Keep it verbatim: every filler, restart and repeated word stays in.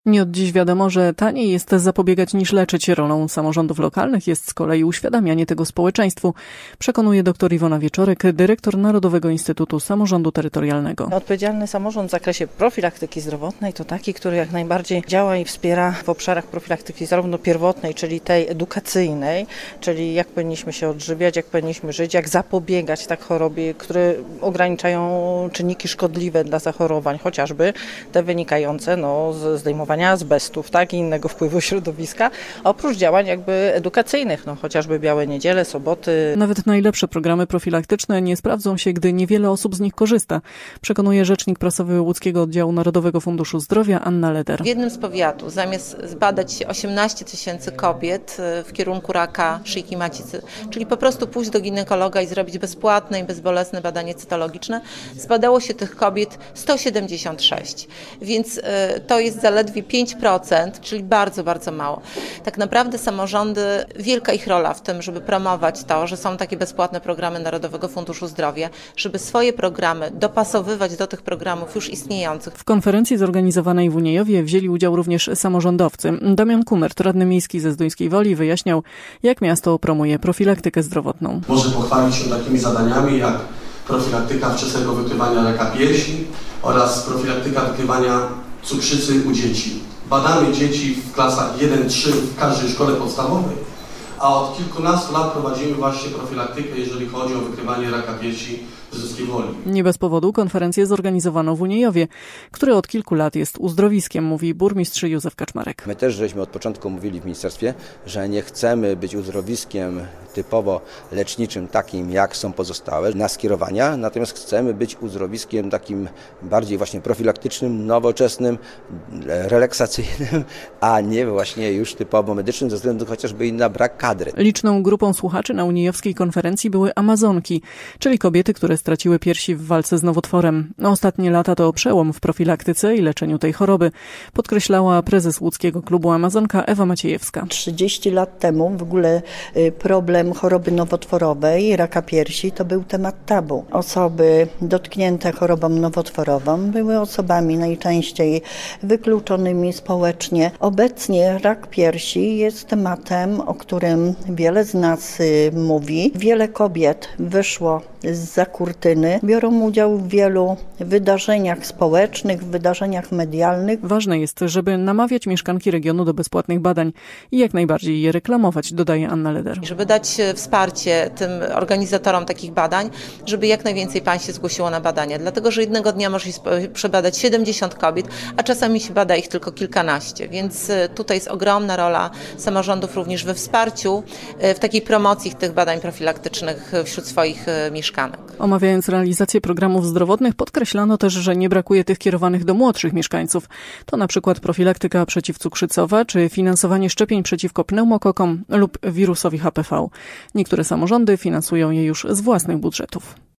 Nie od dziś wiadomo, że taniej jest zapobiegać niż leczyć. Rolą samorządów lokalnych jest z kolei uświadamianie tego społeczeństwu, przekonuje dr Iwona Wieczorek, dyrektor Narodowego Instytutu Samorządu Terytorialnego. Odpowiedzialny samorząd w zakresie profilaktyki zdrowotnej to taki, który jak najbardziej działa i wspiera w obszarach profilaktyki zarówno pierwotnej, czyli tej edukacyjnej, czyli jak powinniśmy się odżywiać, jak powinniśmy żyć, jak zapobiegać tak chorobie, które ograniczają czynniki szkodliwe dla zachorowań, chociażby te wynikające no, z zdejmowania azbestów, tak, i innego wpływu środowiska, a oprócz działań jakby edukacyjnych, no chociażby białe niedziele, soboty. Nawet najlepsze programy profilaktyczne nie sprawdzą się, gdy niewiele osób z nich korzysta, przekonuje rzecznik prasowy Łódzkiego Oddziału Narodowego Funduszu Zdrowia Anna Leder. W jednym z powiatów zamiast zbadać osiemnaście tysięcy kobiet w kierunku raka szyjki macicy, czyli po prostu pójść do ginekologa i zrobić bezpłatne i bezbolesne badanie cytologiczne, zbadało się tych kobiet sto siedemdziesiąt sześć, więc to jest zaledwie pięć procent, czyli bardzo, bardzo mało. Tak naprawdę samorządy, wielka ich rola w tym, żeby promować to, że są takie bezpłatne programy Narodowego Funduszu Zdrowia, żeby swoje programy dopasowywać do tych programów już istniejących. W konferencji zorganizowanej w Uniejowie wzięli udział również samorządowcy. Damian Kumert, radny miejski ze Zduńskiej Woli, wyjaśniał, jak miasto promuje profilaktykę zdrowotną. Może pochwalić się takimi zadaniami jak profilaktyka wczesnego wykrywania raka piersi oraz profilaktyka wykrywania cukrzycy u dzieci. Badamy dzieci w klasach jeden trzy w każdej szkole podstawowej, a od kilkunastu lat prowadzimy właśnie profilaktykę, jeżeli chodzi o wykrywanie raka piersi w Zduńskiej Woli. Nie bez powodu konferencję zorganizowano w Uniejowie, który od kilku lat jest uzdrowiskiem, mówi burmistrz Józef Kaczmarek. My też żeśmy od początku mówili w ministerstwie, że nie chcemy być uzdrowiskiem typowo leczniczym, takim jak są pozostałe na skierowania, natomiast chcemy być uzdrowiskiem takim bardziej właśnie profilaktycznym, nowoczesnym, relaksacyjnym, a nie właśnie już typowo medycznym, ze względu chociażby i na brak kadry. Liczną grupą słuchaczy na unijowskiej konferencji były Amazonki, czyli kobiety, które straciły piersi w walce z nowotworem. Ostatnie lata to przełom w profilaktyce i leczeniu tej choroby, podkreślała prezes Łódzkiego Klubu Amazonka Ewa Maciejewska. trzydzieści lat temu w ogóle problem choroby nowotworowej, raka piersi, to był temat tabu. Osoby dotknięte chorobą nowotworową były osobami najczęściej wykluczonymi społecznie. Obecnie rak piersi jest tematem, o którym wiele z nas mówi. Wiele kobiet wyszło zza kurtyny, biorą udział w wielu wydarzeniach społecznych, wydarzeniach medialnych. Ważne jest, żeby namawiać mieszkanki regionu do bezpłatnych badań i jak najbardziej je reklamować, dodaje Anna Leder. Żeby dać wsparcie tym organizatorom takich badań, żeby jak najwięcej pań się zgłosiło na badania, dlatego że jednego dnia może się przebadać siedemdziesiąt kobiet, a czasami się bada ich tylko kilkanaście, więc tutaj jest ogromna rola samorządów również we wsparciu, w takiej promocji tych badań profilaktycznych wśród swoich mieszkanek. Omawiając realizację programów zdrowotnych, podkreślano też, że nie brakuje tych kierowanych do młodszych mieszkańców. To na przykład profilaktyka przeciwcukrzycowa czy finansowanie szczepień przeciwko pneumokokom lub wirusowi H P V. Niektóre samorządy finansują je już z własnych budżetów.